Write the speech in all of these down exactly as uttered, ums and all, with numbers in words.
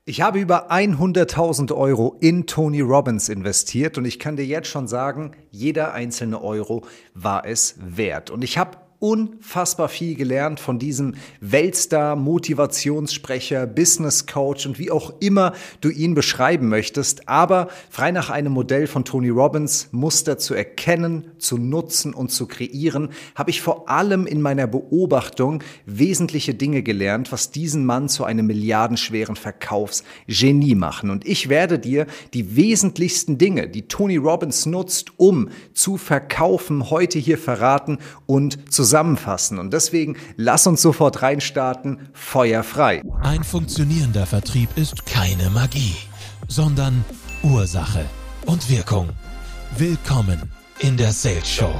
Ich habe über hunderttausend Euro in Tony Robbins investiert und ich kann dir jetzt schon sagen, jeder einzelne Euro war es wert. Und ich habe unfassbar viel gelernt von diesem Weltstar, Motivationssprecher, Business Coach und wie auch immer du ihn beschreiben möchtest. Aber frei nach einem Modell von Tony Robbins, Muster zu erkennen, zu nutzen und zu kreieren, habe ich vor allem in meiner Beobachtung wesentliche Dinge gelernt, was diesen Mann zu einem milliardenschweren Verkaufsgenie machen. Und ich werde dir die wesentlichsten Dinge, die Tony Robbins nutzt, um zu verkaufen, heute hier verraten und zusammenfassen. Und deswegen lass uns sofort reinstarten, Feuer frei. Ein funktionierender Vertrieb ist keine Magie, sondern Ursache und Wirkung. Willkommen in der Sales Show.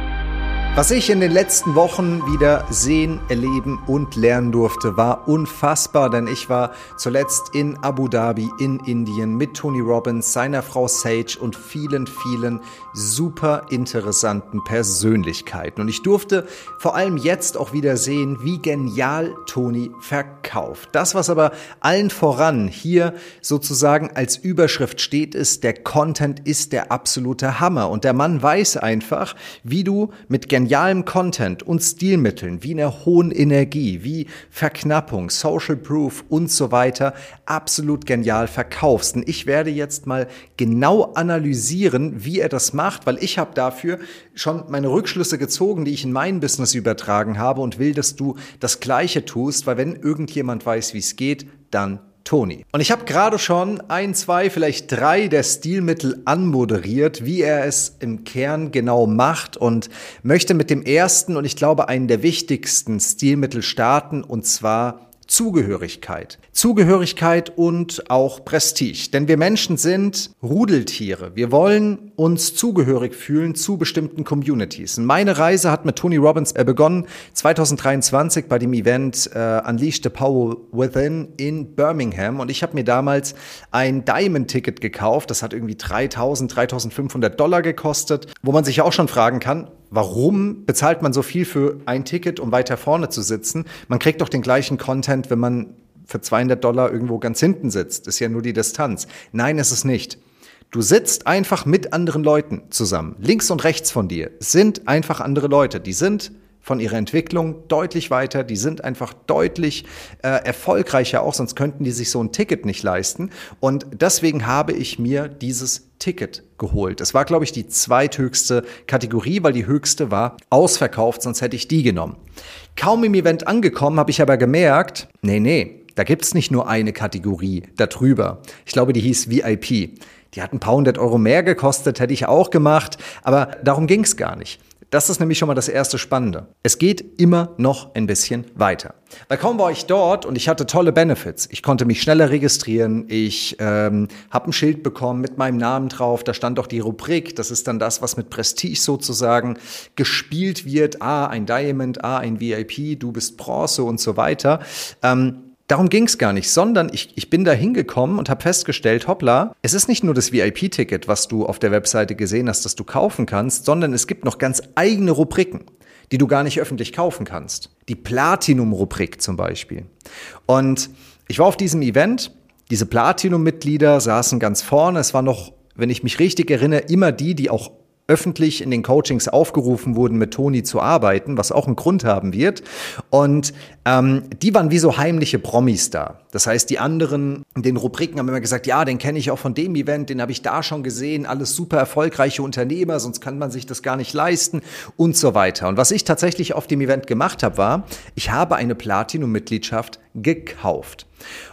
Was ich in den letzten Wochen wieder sehen, erleben und lernen durfte, war unfassbar, denn ich war zuletzt in Abu Dhabi in Indien mit Tony Robbins, seiner Frau Sage und vielen, vielen super interessanten Persönlichkeiten. Und ich durfte vor allem jetzt auch wieder sehen, wie genial Tony verkauft. Das, was aber allen voran hier sozusagen als Überschrift steht, ist, der Content ist der absolute Hammer. Und der Mann weiß einfach, wie du mit genialem Content und Stilmitteln, wie einer hohen Energie, wie Verknappung, Social Proof und so weiter absolut genial verkaufst. Und ich werde jetzt mal genau analysieren, wie er das macht, weil ich habe dafür schon meine Rückschlüsse gezogen, die ich in mein Business übertragen habe und will, dass du das Gleiche tust, weil wenn irgendjemand weiß, wie es geht, dann Tony. Und ich habe gerade schon ein, zwei, vielleicht drei der Stilmittel anmoderiert, wie er es im Kern genau macht und möchte mit dem ersten und ich glaube einen der wichtigsten Stilmittel starten, und zwar Zugehörigkeit. Zugehörigkeit und auch Prestige. Denn wir Menschen sind Rudeltiere. Wir wollen uns zugehörig fühlen zu bestimmten Communities. Und meine Reise hat mit Tony Robbins begonnen zwanzig dreiundzwanzig bei dem Event äh, Unleash the Power Within in Birmingham. Und ich habe mir damals ein Diamond-Ticket gekauft. Das hat irgendwie dreitausend, dreitausendfünfhundert Dollar gekostet, wo man sich auch schon fragen kann, warum bezahlt man so viel für ein Ticket, um weiter vorne zu sitzen? Man kriegt doch den gleichen Content, wenn man für zweihundert Dollar irgendwo ganz hinten sitzt. Ist ja nur die Distanz. Nein, ist es nicht. Du sitzt einfach mit anderen Leuten zusammen. Links und rechts von dir sind einfach andere Leute. Die sind von ihrer Entwicklung deutlich weiter, die sind einfach deutlich äh, erfolgreicher auch, sonst könnten die sich so ein Ticket nicht leisten. Und deswegen habe ich mir dieses Ticket geholt. Es war, glaube ich, die zweithöchste Kategorie, weil die höchste war ausverkauft, sonst hätte ich die genommen. Kaum im Event angekommen, habe ich aber gemerkt, nee, nee, da gibt's nicht nur eine Kategorie darüber. Ich glaube, die hieß V I P. Die hat ein paar hundert Euro mehr gekostet, hätte ich auch gemacht, aber darum ging's gar nicht. Das ist nämlich schon mal das erste Spannende. Es geht immer noch ein bisschen weiter. Weil kaum war ich dort und ich hatte tolle Benefits. Ich konnte mich schneller registrieren. Ich ähm, habe ein Schild bekommen mit meinem Namen drauf. Da stand auch die Rubrik. Das ist dann das, was mit Prestige sozusagen gespielt wird. Ah, ein Diamond, ah, ein V I P, du bist Bronze und so weiter. Ähm, Darum ging es gar nicht, sondern ich, ich bin da hingekommen und habe festgestellt, hoppla, es ist nicht nur das V I P-Ticket, was du auf der Webseite gesehen hast, das du kaufen kannst, sondern es gibt noch ganz eigene Rubriken, die du gar nicht öffentlich kaufen kannst. Die Platinum-Rubrik zum Beispiel. Und ich war auf diesem Event, diese Platinum-Mitglieder saßen ganz vorne, es war noch, wenn ich mich richtig erinnere, immer die, die auch öffentlich in den Coachings aufgerufen wurden, mit Tony zu arbeiten, was auch einen Grund haben wird. Und ähm, die waren wie so heimliche Promis da. Das heißt, die anderen in den Rubriken haben immer gesagt, ja, den kenne ich auch von dem Event, den habe ich da schon gesehen, alles super erfolgreiche Unternehmer, sonst kann man sich das gar nicht leisten und so weiter. Und was ich tatsächlich auf dem Event gemacht habe, war, ich habe eine Platinum-Mitgliedschaft gekauft.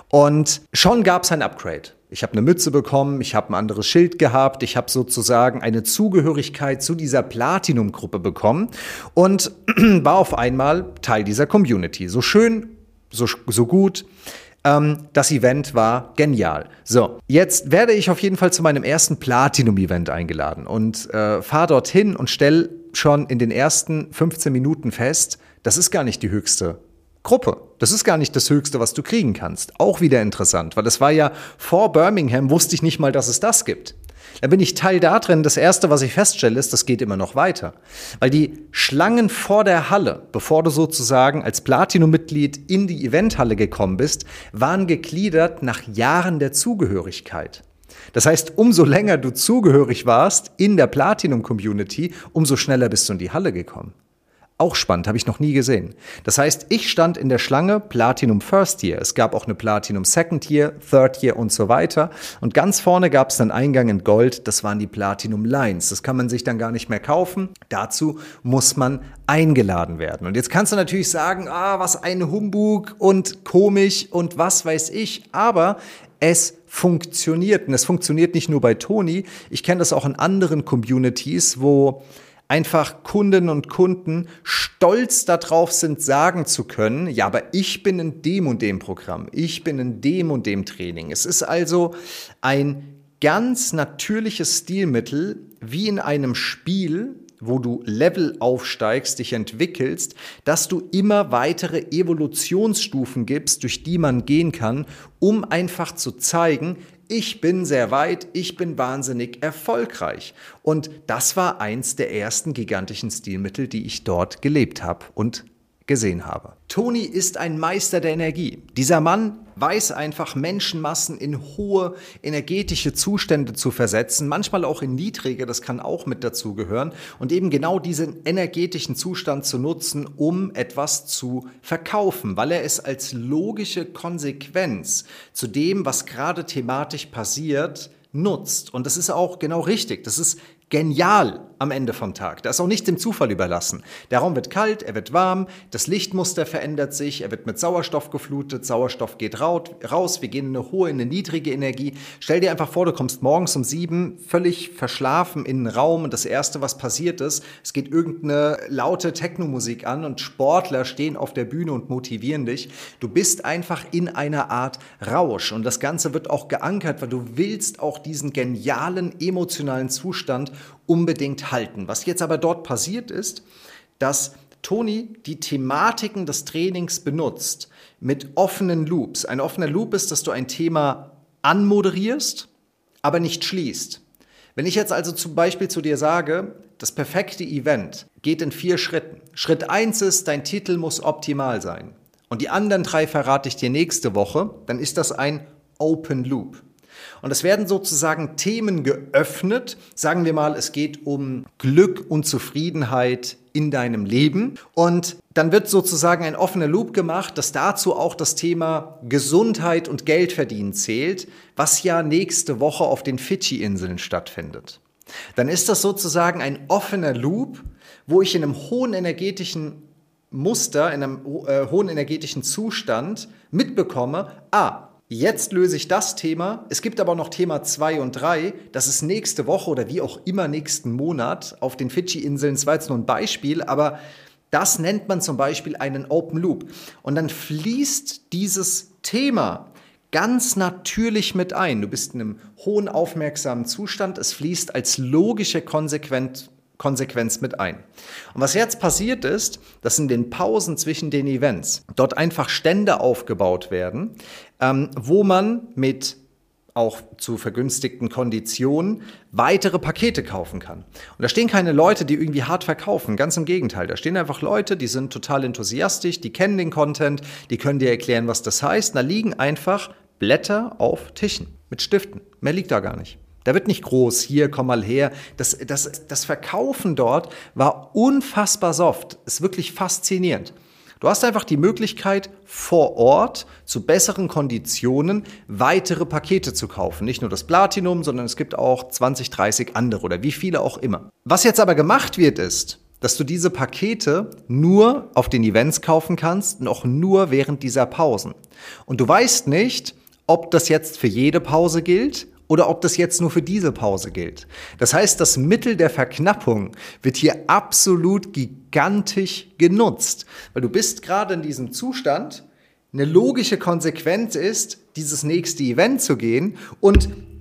Und schon gab es ein Upgrade. Ich habe eine Mütze bekommen, ich habe ein anderes Schild gehabt, ich habe sozusagen eine Zugehörigkeit zu dieser Platinum-Gruppe bekommen und war auf einmal Teil dieser Community. So schön, so, so gut. Ähm, das Event war genial. So, jetzt werde ich auf jeden Fall zu meinem ersten Platinum-Event eingeladen und äh, fahre dorthin und stelle schon in den ersten fünfzehn Minuten fest, das ist gar nicht die höchste Gruppe. Das ist gar nicht das Höchste, was du kriegen kannst. Auch wieder interessant, weil es war ja vor Birmingham, wusste ich nicht mal, dass es das gibt. Dann bin ich Teil da drin. Das Erste, was ich feststelle, ist, das geht immer noch weiter. Weil die Schlangen vor der Halle, bevor du sozusagen als Platinum-Mitglied in die Eventhalle gekommen bist, waren gegliedert nach Jahren der Zugehörigkeit. Das heißt, umso länger du zugehörig warst in der Platinum-Community, umso schneller bist du in die Halle gekommen. Auch spannend, habe ich noch nie gesehen. Das heißt, ich stand in der Schlange Platinum First Year. Es gab auch eine Platinum Second Year, Third Year und so weiter. Und ganz vorne gab es einen Eingang in Gold, das waren die Platinum Lines. Das kann man sich dann gar nicht mehr kaufen. Dazu muss man eingeladen werden. Und jetzt kannst du natürlich sagen, ah, was ein Humbug und komisch und was weiß ich. Aber es funktioniert. Und es funktioniert nicht nur bei Toni. Ich kenne das auch in anderen Communities, wo einfach Kundinnen und Kunden stolz darauf sind, sagen zu können, ja, aber ich bin in dem und dem Programm, ich bin in dem und dem Training. Es ist also ein ganz natürliches Stilmittel, wie in einem Spiel, wo du Level aufsteigst, dich entwickelst, dass du immer weitere Evolutionsstufen gibst, durch die man gehen kann, um einfach zu zeigen, ich bin sehr weit, ich bin wahnsinnig erfolgreich. Und das war eins der ersten gigantischen Stilmittel, die ich dort gelebt habe und gesehen habe. Toni ist ein Meister der Energie. Dieser Mann weiß einfach, Menschenmassen in hohe energetische Zustände zu versetzen, manchmal auch in niedrige, das kann auch mit dazugehören, und eben genau diesen energetischen Zustand zu nutzen, um etwas zu verkaufen, weil er es als logische Konsequenz zu dem, was gerade thematisch passiert, nutzt. Und das ist auch genau richtig. Das ist genial am Ende vom Tag. Da ist auch nichts dem Zufall überlassen. Der Raum wird kalt, er wird warm, das Lichtmuster verändert sich, er wird mit Sauerstoff geflutet, Sauerstoff geht raus, wir gehen in eine hohe, in eine niedrige Energie. Stell dir einfach vor, du kommst morgens um sieben völlig verschlafen in einen Raum und das Erste, was passiert ist, es geht irgendeine laute Techno-Musik an und Sportler stehen auf der Bühne und motivieren dich. Du bist einfach in einer Art Rausch und das Ganze wird auch geankert, weil du willst auch diesen genialen emotionalen Zustand unbedingt halten. Was jetzt aber dort passiert ist, dass Toni die Thematiken des Trainings benutzt mit offenen Loops. Ein offener Loop ist, dass du ein Thema anmoderierst, aber nicht schließt. Wenn ich jetzt also zum Beispiel zu dir sage, das perfekte Event geht in vier Schritten. Schritt eins ist, dein Titel muss optimal sein. Und die anderen drei verrate ich dir nächste Woche, dann ist das ein Open Loop. Und es werden sozusagen Themen geöffnet. Sagen wir mal, es geht um Glück und Zufriedenheit in deinem Leben. Und dann wird sozusagen ein offener Loop gemacht, dass dazu auch das Thema Gesundheit und Geldverdienen zählt, was ja nächste Woche auf den Fidschi-Inseln stattfindet. Dann ist das sozusagen ein offener Loop, wo ich in einem hohen energetischen Muster, in einem äh, hohen energetischen Zustand mitbekomme, ah, jetzt löse ich das Thema. Es gibt aber noch Thema zwei und drei. Das ist nächste Woche oder wie auch immer nächsten Monat auf den Fidschi-Inseln. Das war jetzt nur ein Beispiel, aber das nennt man zum Beispiel einen Open Loop. Und dann fließt dieses Thema ganz natürlich mit ein. Du bist in einem hohen aufmerksamen Zustand. Es fließt als logische Konsequenz Konsequenz mit ein. Und was jetzt passiert ist, dass in den Pausen zwischen den Events dort einfach Stände aufgebaut werden, ähm, wo man mit auch zu vergünstigten Konditionen weitere Pakete kaufen kann. Und da stehen keine Leute, die irgendwie hart verkaufen, ganz im Gegenteil. Da stehen einfach Leute, die sind total enthusiastisch, die kennen den Content, die können dir erklären, was das heißt. Da liegen einfach Blätter auf Tischen mit Stiften. Mehr liegt da gar nicht. Da wird nicht groß, hier, komm mal her. Das, das, das Verkaufen dort war unfassbar soft. Ist wirklich faszinierend. Du hast einfach die Möglichkeit, vor Ort zu besseren Konditionen weitere Pakete zu kaufen. Nicht nur das Platinum, sondern es gibt auch zwanzig, dreißig andere oder wie viele auch immer. Was jetzt aber gemacht wird, ist, dass du diese Pakete nur auf den Events kaufen kannst und auch nur während dieser Pausen. Und du weißt nicht, ob das jetzt für jede Pause gilt oder ob das jetzt nur für diese Pause gilt. Das heißt, das Mittel der Verknappung wird hier absolut gigantisch genutzt, weil du bist gerade in diesem Zustand, eine logische Konsequenz ist, dieses nächste Event zu gehen und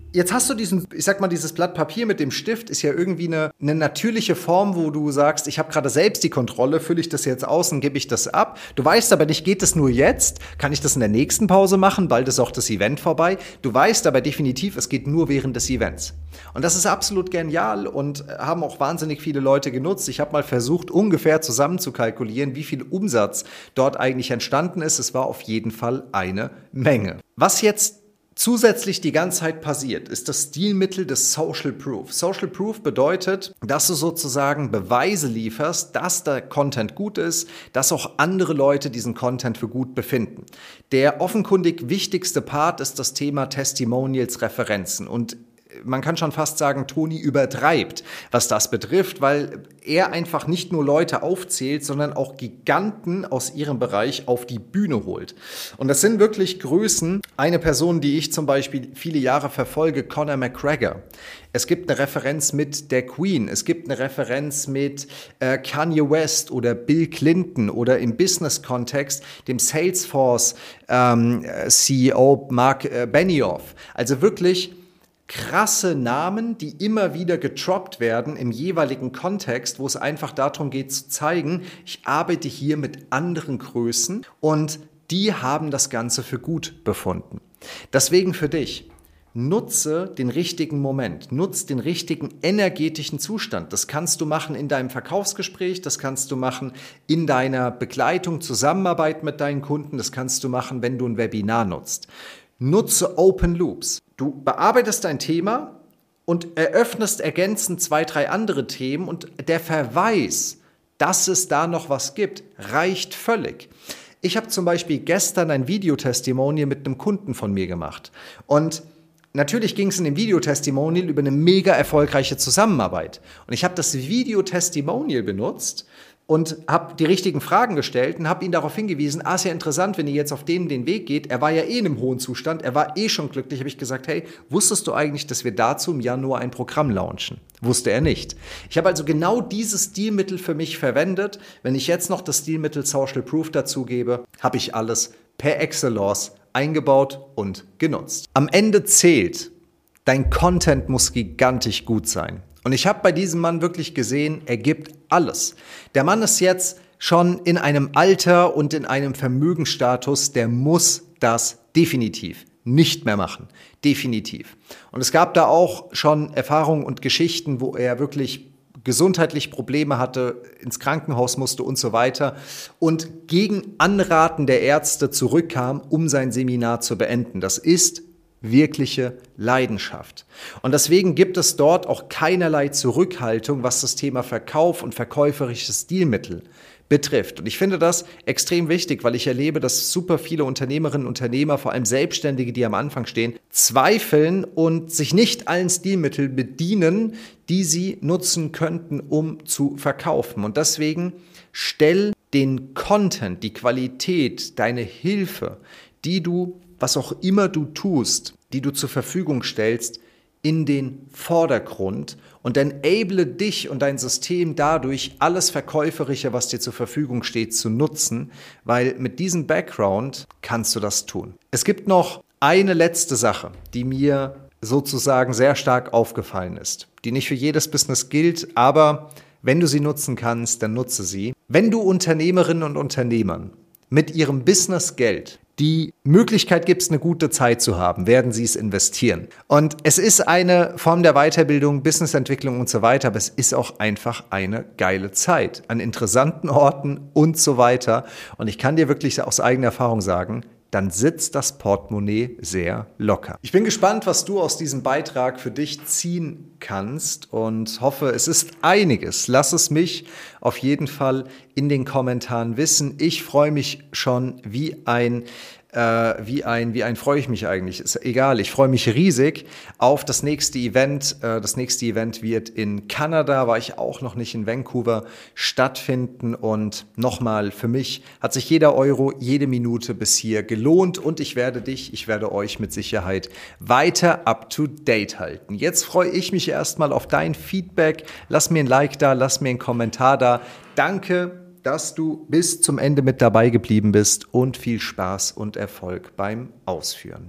Jetzt hast du diesen, ich sag mal, dieses Blatt Papier mit dem Stift ist ja irgendwie eine, eine natürliche Form, wo du sagst, ich habe gerade selbst die Kontrolle, fülle ich das jetzt aus und gebe ich das ab. Du weißt aber nicht, geht es nur jetzt? Kann ich das in der nächsten Pause machen? Bald ist auch das Event vorbei. Du weißt aber definitiv, es geht nur während des Events. Und das ist absolut genial und haben auch wahnsinnig viele Leute genutzt. Ich habe mal versucht, ungefähr zusammen zu kalkulieren, wie viel Umsatz dort eigentlich entstanden ist. Es war auf jeden Fall eine Menge. Was jetzt zusätzlich die ganze Zeit passiert, ist das Stilmittel des Social Proof. Social Proof bedeutet, dass du sozusagen Beweise lieferst, dass der Content gut ist, dass auch andere Leute diesen Content für gut befinden. Der offenkundig wichtigste Part ist das Thema Testimonials, Referenzen. Und man kann schon fast sagen, Tony übertreibt, was das betrifft, weil er einfach nicht nur Leute aufzählt, sondern auch Giganten aus ihrem Bereich auf die Bühne holt. Und das sind wirklich Größen. Eine Person, die ich zum Beispiel viele Jahre verfolge, Conor McGregor. Es gibt eine Referenz mit der Queen, es gibt eine Referenz mit äh, Kanye West oder Bill Clinton oder im Business-Kontext dem Salesforce ähm, C E O Mark äh, Benioff. Also wirklich krasse Namen, die immer wieder getroppt werden im jeweiligen Kontext, wo es einfach darum geht zu zeigen, ich arbeite hier mit anderen Größen und die haben das Ganze für gut befunden. Deswegen für dich, nutze den richtigen Moment, nutze den richtigen energetischen Zustand. Das kannst du machen in deinem Verkaufsgespräch, das kannst du machen in deiner Begleitung, Zusammenarbeit mit deinen Kunden, das kannst du machen, wenn du ein Webinar nutzt. Nutze Open Loops. Du bearbeitest dein Thema und eröffnest ergänzend zwei, drei andere Themen und der Verweis, dass es da noch was gibt, reicht völlig. Ich habe zum Beispiel gestern ein Videotestimonial mit einem Kunden von mir gemacht und natürlich ging es in dem Videotestimonial über eine mega erfolgreiche Zusammenarbeit und ich habe das Videotestimonial benutzt und habe die richtigen Fragen gestellt und habe ihn darauf hingewiesen, ah, ist ja interessant, wenn ihr jetzt auf den den Weg geht, er war ja eh in einem hohen Zustand, er war eh schon glücklich, habe ich gesagt, hey, wusstest du eigentlich, dass wir dazu im Januar ein Programm launchen? Wusste er nicht. Ich habe also genau dieses Stilmittel für mich verwendet. Wenn ich jetzt noch das Stilmittel Social Proof dazugebe, habe ich alles per Excellence eingebaut und genutzt. Am Ende zählt, dein Content muss gigantisch gut sein. Und ich habe bei diesem Mann wirklich gesehen, er gibt alles. Der Mann ist jetzt schon in einem Alter und in einem Vermögensstatus, der muss das definitiv nicht mehr machen. Definitiv. Und es gab da auch schon Erfahrungen und Geschichten, wo er wirklich gesundheitlich Probleme hatte, ins Krankenhaus musste und so weiter und gegen Anraten der Ärzte zurückkam, um sein Seminar zu beenden. Das ist wirkliche Leidenschaft. Und deswegen gibt es dort auch keinerlei Zurückhaltung, was das Thema Verkauf und verkäuferisches Stilmittel betrifft. Und ich finde das extrem wichtig, weil ich erlebe, dass super viele Unternehmerinnen und Unternehmer, vor allem Selbstständige, die am Anfang stehen, zweifeln und sich nicht allen Stilmitteln bedienen, die sie nutzen könnten, um zu verkaufen. Und deswegen stell den Content, die Qualität, deine Hilfe, die du was auch immer du tust, die du zur Verfügung stellst, in den Vordergrund und enable dich und dein System dadurch, alles Verkäuferische, was dir zur Verfügung steht, zu nutzen, weil mit diesem Background kannst du das tun. Es gibt noch eine letzte Sache, die mir sozusagen sehr stark aufgefallen ist, die nicht für jedes Business gilt, aber wenn du sie nutzen kannst, dann nutze sie. Wenn du Unternehmerinnen und Unternehmern mit ihrem Businessgeld die Möglichkeit gibst, eine gute Zeit zu haben, werden sie es investieren. Und es ist eine Form der Weiterbildung, Businessentwicklung und so weiter, aber es ist auch einfach eine geile Zeit an interessanten Orten und so weiter. Und ich kann dir wirklich aus eigener Erfahrung sagen, dann sitzt das Portemonnaie sehr locker. Ich bin gespannt, was du aus diesem Beitrag für dich ziehen kannst und hoffe, es ist einiges. Lass es mich auf jeden Fall in den Kommentaren wissen. Ich freue mich schon wie ein Äh, wie ein, wie ein freue ich mich eigentlich, ist egal, ich freue mich riesig auf das nächste Event. Äh, das nächste Event wird in Kanada, war ich auch noch nicht in Vancouver, stattfinden und nochmal, für mich hat sich jeder Euro, jede Minute bis hier gelohnt und ich werde dich, ich werde euch mit Sicherheit weiter up to date halten. Jetzt freue ich mich erstmal auf dein Feedback, lass mir ein Like da, lass mir einen Kommentar da, danke, dass du bis zum Ende mit dabei geblieben bist und viel Spaß und Erfolg beim Ausführen.